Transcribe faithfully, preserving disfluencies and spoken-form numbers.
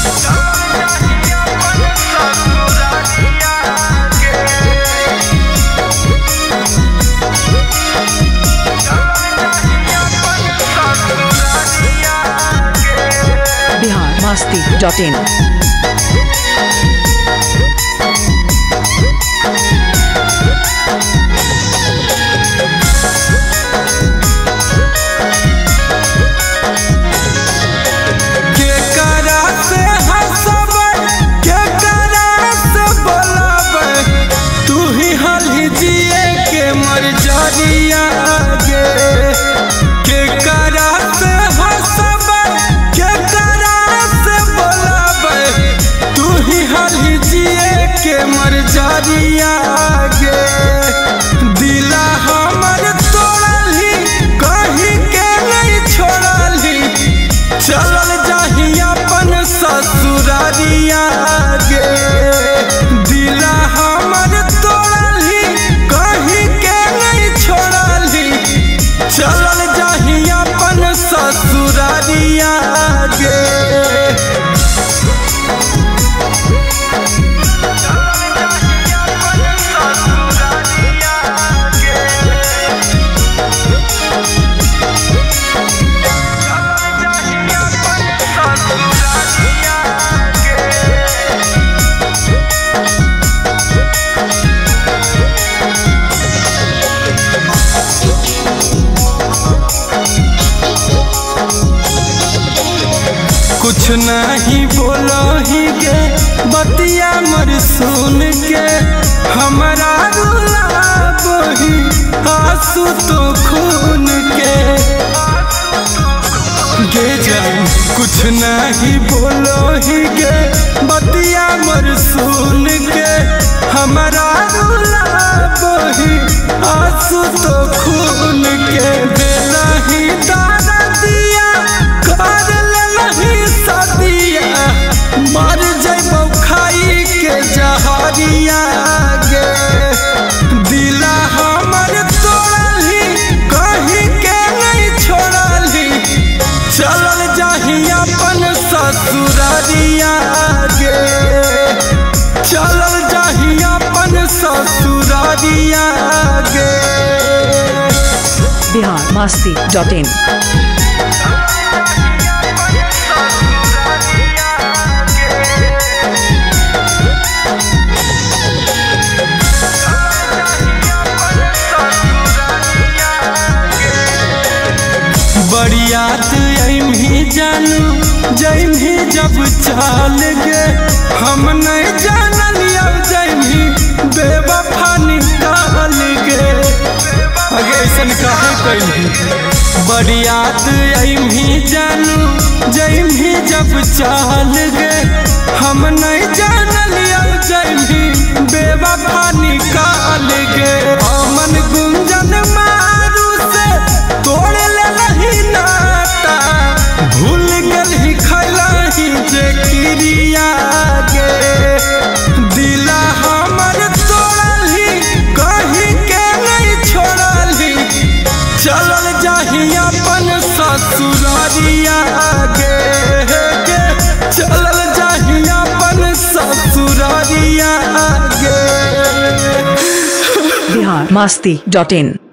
Bihar Masti dot इन। दिला हमर तोड़ली कहीं के नहीं छोड़ली, चलल जाही अपन ससुरारिया गे। दिला हमर तोड़ली कहीं के नहीं छोड़ली, चलल जाही अपन ससुरारिया गे। कुछ नहीं बोलो ही गे बतिया मर सुन के, हमारा रुला बही आंसू तो खून के गे जान। कुछ नहीं बोलो ही गे बतिया मर सुन के, हमारा रुला बही आंसू तो खून के। बेला ही दादा दिया कर नहीं सदिया, मर जैबौ खाई के जहरिया गे। दिला हमर तोड़ली कहीं के नहीं छोड़ली, चलल जाही अपन ससुरारिया गे। चलल जाही अपन ससुरारिया गे। बिहार मस्ती डॉट इन। बरियात अइमी जानू जइमी जब चाल गे, हम नहीं जानलिया जइमी बेवफा निकाल गे। अगे ऐसन काहे कइली। बरियात अइमी जानू जइमी जब चाल गे, हम नहीं जानलिया जइमी बेवफा निकाल गे। अमन गुंजन मारू से तोड़ ले नहीं नाता, भूल गलही खैलही जे क्रिया गे। दिला हमर तोड़ली कहीं के नहीं छोड़ली, चलल जाही अपन ससुरारिया गे। चलल जाही अपन ससुरारिया गे। बिहार मस्ती डॉट इन।